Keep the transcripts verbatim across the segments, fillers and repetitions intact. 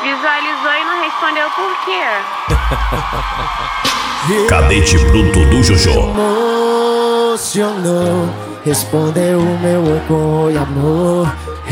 Visualizou e não respondeu por quê? Cadete Bruto do Jojo. Emocionou, respondeu o meu oi com oi, amor.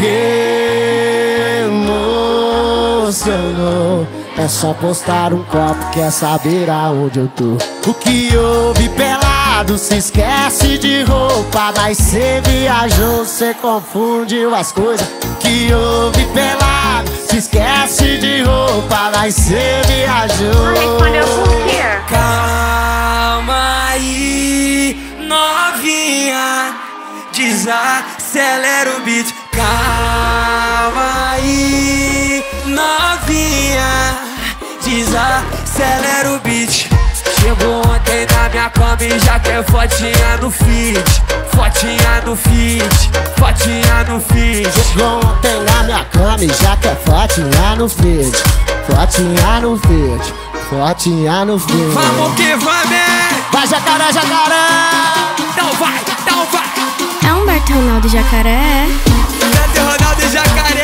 Emocionou, é só postar um copo, quer saber aonde eu tô. O que houve pelado, se esquece de roupa. Mas cê viajou, cê confundiu as coisas. O que houve pelado, se esquece de roupa. Mas cê viajou. Não respondeu por quê? Calma aí, novinha, desacelera o beat. Calma aí, novinha, desacelera o beat. Chegou ontem na minha cama e já quer fotinha no feed. Fotinha no feed, fotinha no feed. Chegou ontem na minha cama e já quer fotinha no feed. Fotinha no feed, fotinha no feed. Vamos que vamos! Vai jacaré, jacaré! Então vai, então vai! É Humberto Ronaldo Jacaré. Cadê Ronaldo Jacaré?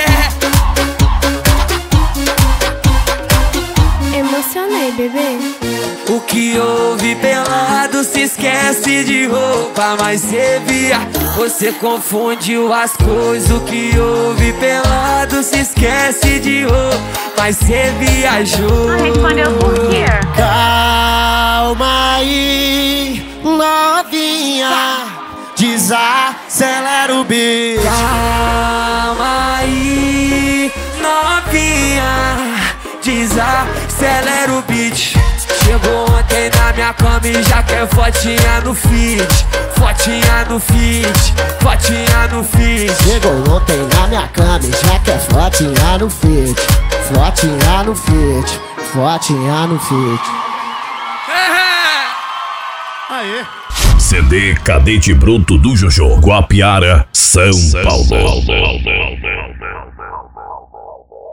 Emocionei, bebê. O que houve pelado, se esquece de roupa. Mas cê via, você confundiu as coisas. O que houve pelado, se esquece de roupa. Mas cê viajou. Não respondeu por quê? Calma aí, novinha, desacelera o beat. Calma aí, novinha, desacelera o beat. Chegou ontem na minha cama e já quer fotinha no feed. Fotinha no feed, fotinha no feed. Chegou ontem na minha cama e já quer fotinha no feed. Fotinha no feed, fotinha no feed. Aê. C D Cadete Bruto do Jojo, Guapiara, São, São Paulo. Paulo.